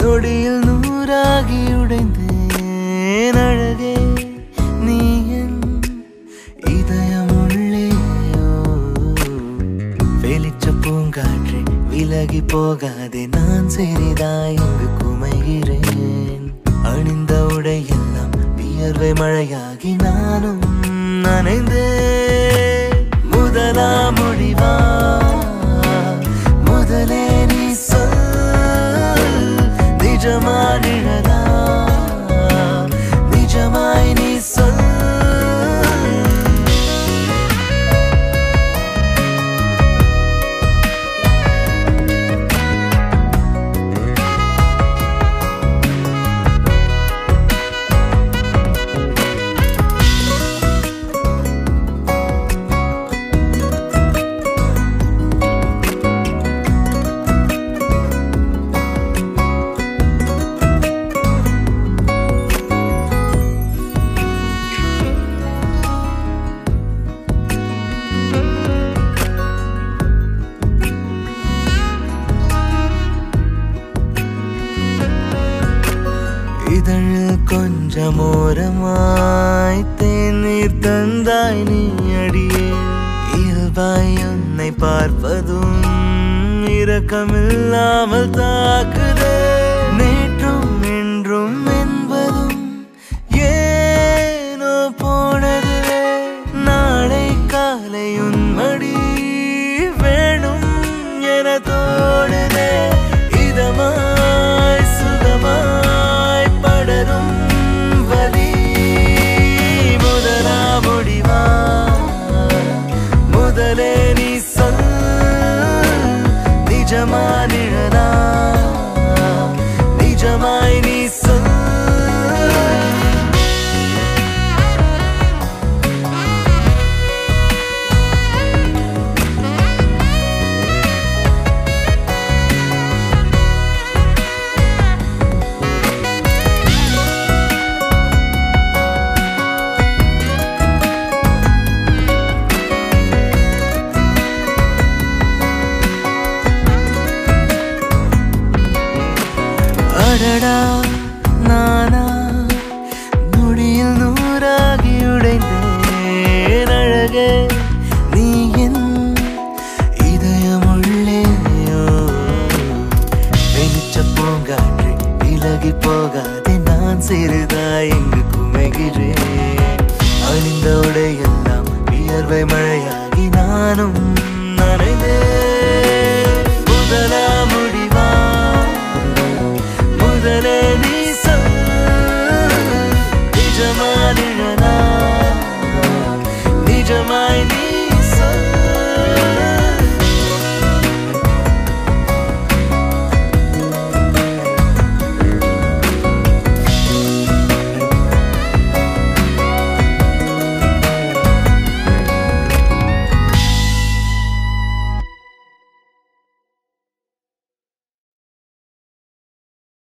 நொடியில் நூறாகி உடைந்தேன் அழகே நீ என் இதயம் உள்ளேயோ வெளிச்ச பூங்காற்றே விலகி போகாதே நான் சிறிதாய் இங்கு குமைகிறேன் அணிந்த உடையெல்லாம் வியர்வை மழையாகி நானும் நனைந்தேன் முதலா முடிவா முதலே நீ சொல் நிஜமா நிழலா நிஜமாய் நீ சொல் இதழில் கொஞ்சம் ஓரமாய் தேநீர் தந்தாய் நீ அடியே இயல்பாய் உன்னை பார்ப்பதும் இரக்கமில்லாமல் தாக்குதே நேற்றும் என்றும் என்பதும் ஏனோ போனதுவே நாளை காலை உன் மடி வேணும் என தோடுதே இதமாய் சுகமாய் படரும் வலி முதலா முடிவா முதலே நீ சொல் நிஜமா நிழலா நிஜமாய் நீ சொல் அடடா நானா நொடியில் நூறாகி உடைந்தேன் அழகே நீ என் இதயம் உள்ளேயோ வெளிச்ச பூங்காற்றே விலகி போகாதே நான் சிறிதாய் இங்கு குமைகிறேன் அணிந்த உடையெல்லாம் வியர்வை மழையாகி நானும் நனைந்தேன் முதலா முடிவா முதலே நீ சொல் நிஜமா நிழலா நிஜமாய் நீ